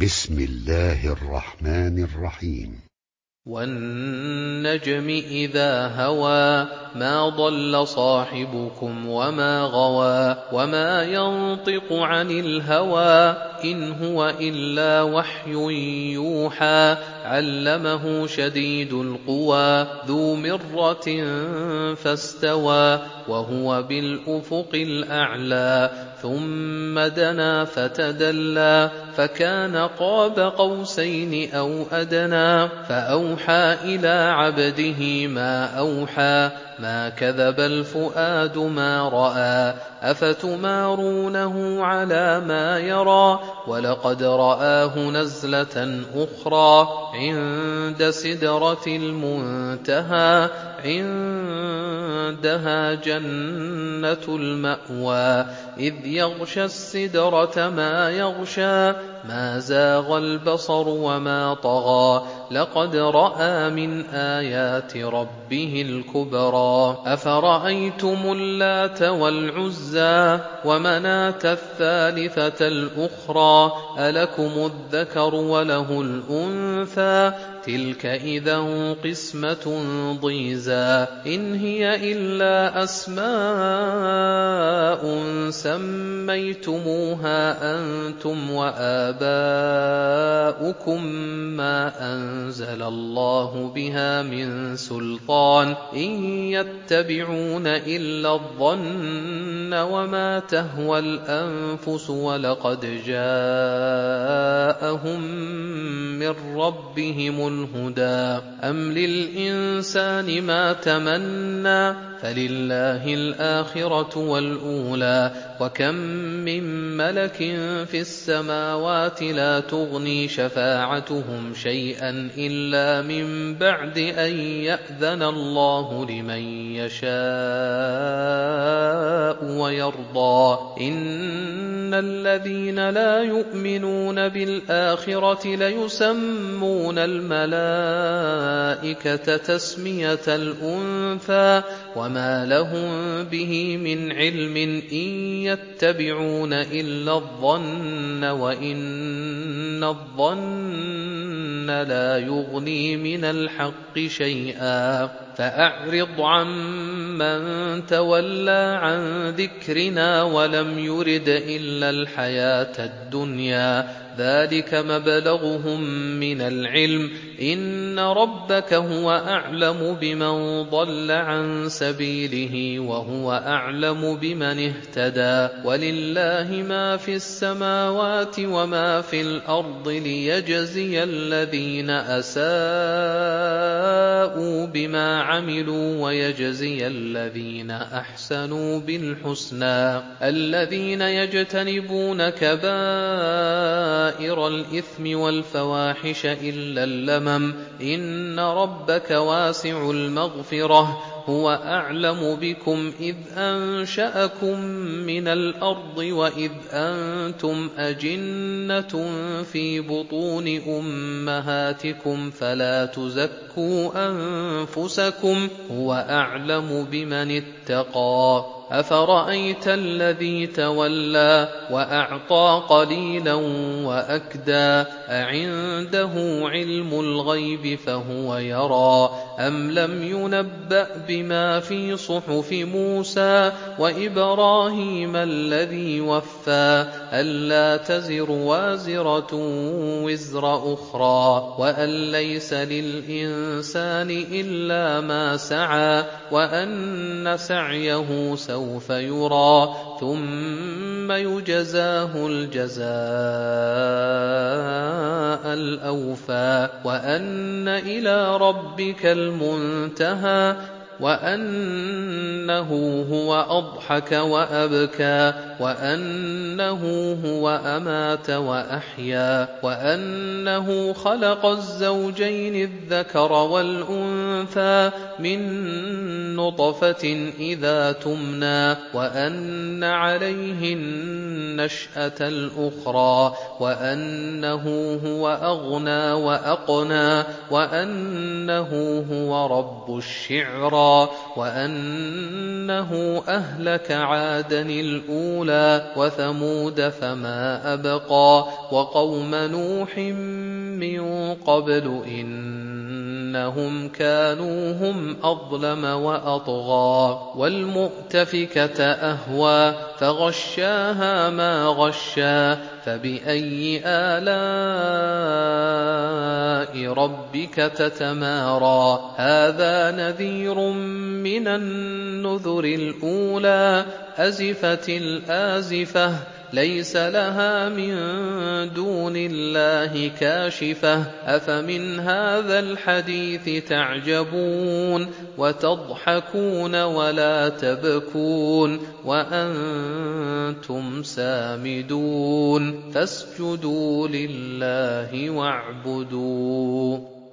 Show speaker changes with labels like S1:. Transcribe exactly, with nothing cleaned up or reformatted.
S1: بسم الله الرحمن الرحيم.
S2: والنجم إذا هوى ما ضل صاحبكم وما غوى وما ينطق عن الهوى إن هو إلا وحي يوحى علمه شديد القوى ذو مرة فاستوى وهو بالأفق الأعلى ثم دنا فتدلى فكان قاب قوسين أو أدنى فأوحى إلى عبده ما أوحى ما كذب الفؤاد ما رأى أفتمارونه على ما يرى ولقد رآه نزلة أخرى عند سدرة المنتهى عندها جنة المأوى إذ يغشى السدرة ما يغشى ما زاغ البصر وما طغى لقد رأى من آيات ربه الكبرى أفرأيتم اللات والعزى ومناة الثالثة الأخرى ألكم الذكر وله الأنثى تلك إذا قسمة ضيزى إن هي إلا أسماء سميتموها أنتم وآباؤكم ما أنزل الله بها من سلطان إن يتبعون إلا الظن وما تهوى الأنفس ولقد جاءهم من ربهم الهدى أم للإنسان ما تمنى فلله الآخرة والأولى وكم من ملك في السماوات لا تغني شفاعتهم شيئا إلا من بعد أن يأذن الله لمن يشاء ويرضى إن الذين لا يؤمنون بالآخرة ليسمون الملائكة تسمية الأنثى وما لهم به من علم إن يتبعون إلا الظن وإن الظن لا يغني من الحق شيئا فأعرض عمن تولى عن ذكرنا ولم يرد إلا الحياة الدنيا ذلك مبلغهم من العلم إن ربك هو أعلم بمن ضل عن سبيله وهو أعلم بمن اهتدى ولله ما في السماوات وما في الأرض ليجزي الذين أساءوا بما عملوا ويجزي الذين أحسنوا بالحسنى الذين يجتنبون كبائر الإثم والفواحش إلا اللمم إن ربك واسع المغفرة هو أعلم بكم إذ أنشأكم من الأرض وإذ أنتم أجنة في بطون أمهاتكم فلا تزكوا أنفسكم هو أعلم بمن اتقى أفرأيت الذي تولى وأعطى قليلا وأكدى أعنده علم الغيب فهو يرى أم لم ينبأ بما في صحف موسى وإبراهيم الذي وفى ألا تزر وازرة وزر أخرى وأن ليس للإنسان إلا ما سعى وأن سعيه سوف يرى ثم يجزاه الجزاء الأوفى وأن إلى ربك المنتهى وأنه هو أضحك وأبكى وأنه هو أمات وأحيا وأنه خلق الزوجين الذكر والأنثى الْأُنثَىٰ مِن نُّطْفَةٍ إِذَا تُمْنَىٰ وَأَنَّ عَلَيْهِ النَّشْأَةَ الْأُخْرَىٰ وَأَنَّهُ هُوَ أَغْنَىٰ وَأَقْنَىٰ وَأَنَّهُ هُوَ رَبُّ الشِّعْرَىٰ وَأَنَّهُ أَهْلَكَ عَادًا الْأُولَىٰ وَثَمُودَ فَمَا أَبْقَىٰ وَقَوْمَ نُوحٍ مِّن قَبْلُ إِنَّهُمْ كَانُوا هُمْ أَظْلَمَ وَأَطْغَىٰ وَالْمُؤْتَفِكَةَ أَهْوَىٰ فَغَشَّاهَا مَا غَشَّىٰ فَبِأَيِّ آلَاءِ رَبِّكَ تَتَمَارَىٰ هَٰذَا نَذِيرٌ مِّنَ النُّذُرِ الْأُولَىٰ أَزِفَتِ الْآزِفَةُ لَيْسَ لَهَا مِن دُونِ اللَّهِ كَاشِفَةٌ أَفَمِنْ هَٰذَا الْحَدِيثِ تَعْجَبُونَ وَتَضْحَكُونَ وَلَا تَبْكُونَ وَأَنتُمْ سَامِدُونَ فَاسْجُدُوا لِلَّهِ وَاعْبُدُوا